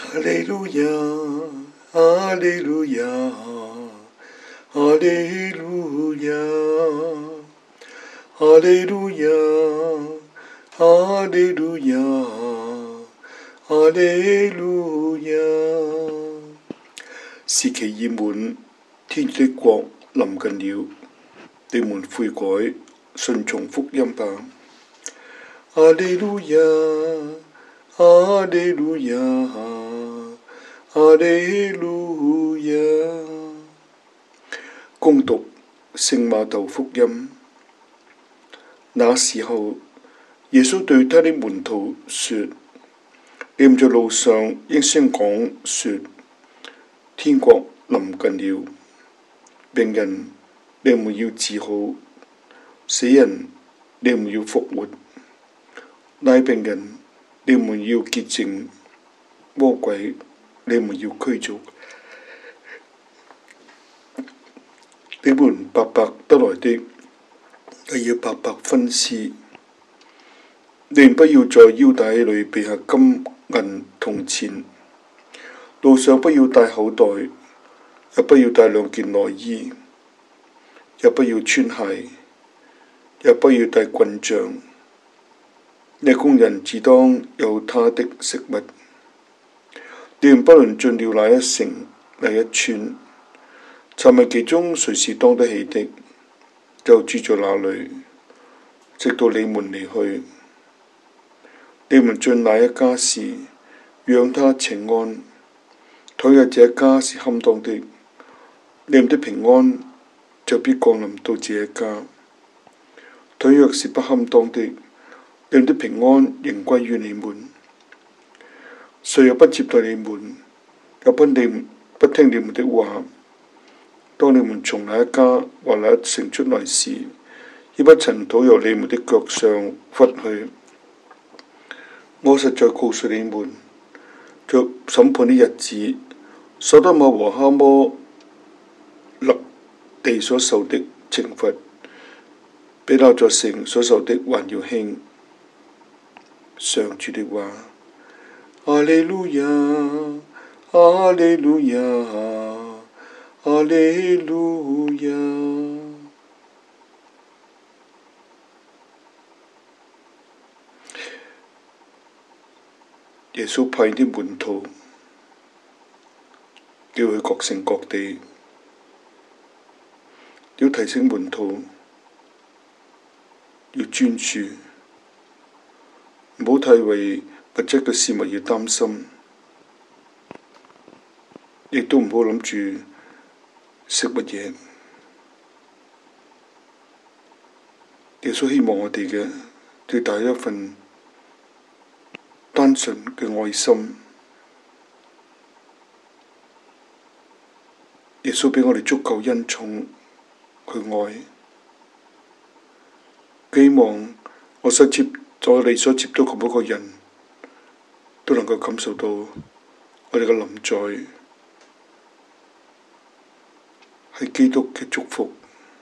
哈利路亞，哈利路亞，哈利路亞，哈利路亞，哈利路亞，哈利路亞。時期已滿，天主的國臨近了，你們悔改，順從福音吧。哈利路亞，哈利路亞，哈利路亞。恭讀聖瑪竇福音。那時候，耶穌對他的門徒說：你們在路上應宣講說，天國臨近了。病人，你們要治好；死人，你們要復活；癩病人，你們要潔淨；魔鬼，你們要驅逐。你們白白得來的，也要白白分施。你們不要在腰帶裏備下金銀銅錢，路上不要帶口袋，也不要帶兩件內衣，也不要穿鞋，也不要帶棍杖。你工人自當有他的食物。你們不論進了哪一城哪一村，查問其中誰是當得起的，就住在那裏，直到你們離去。你們進哪一家時，讓他請安。倘若這家是堪當的，你們的平安就必降臨到這一家；倘若是不堪當的，你們的平安仍歸於你們。誰又不接待你們，又不聽你們的話，當你們從那一家或那一城出來時，已不塵土由你們的腳上拂去。我實在告訴你們，在審判的日子，索多瑪和哈摩勒地所受的懲罰，比那座城所受的還要輕。上主的話。哈利路亞，哈利路亞，哈利路亞。耶穌派啲門徒叫去各城各地，要提醒門徒要專注，唔好太為物質嘅事物要擔心，亦都唔好諗住食乜嘢。耶穌希望我哋嘅最大一份單純嘅愛心。耶穌畀我哋足夠恩寵去愛，希望我哋所接觸嘅每個人都能夠感受到我哋嘅臨在係基督嘅祝福。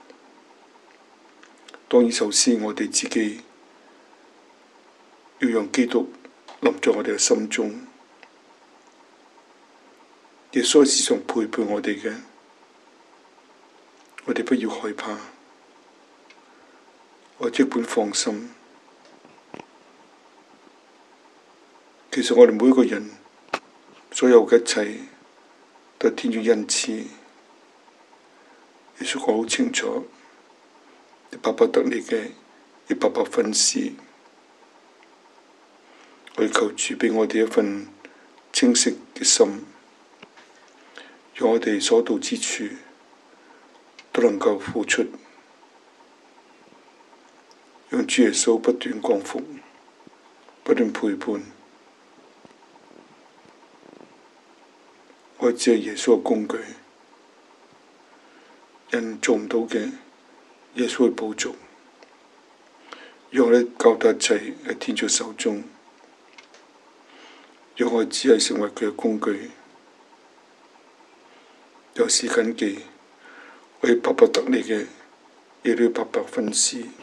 當然首先我哋自己要讓基督臨在我哋嘅心中。耶穌喺時常陪伴我哋嘅，我哋不要害怕，我即管放心。其實我哋每一個人所有嘅一切都係天主恩賜。耶穌講好清楚，你白白得嚟嘅，要白白分施。我哋求主畀我哋一份清晰嘅心，讓我哋所到之處都能夠付出，讓主耶穌不斷降福，不斷陪伴。我只係耶穌嘅工具，人做唔到嘅，耶穌會補足。讓我哋交託一切喺天主手中，讓我只係成為佢嘅工具。有時謹記，我哋白白得嚟嘅，亦都要白白分施。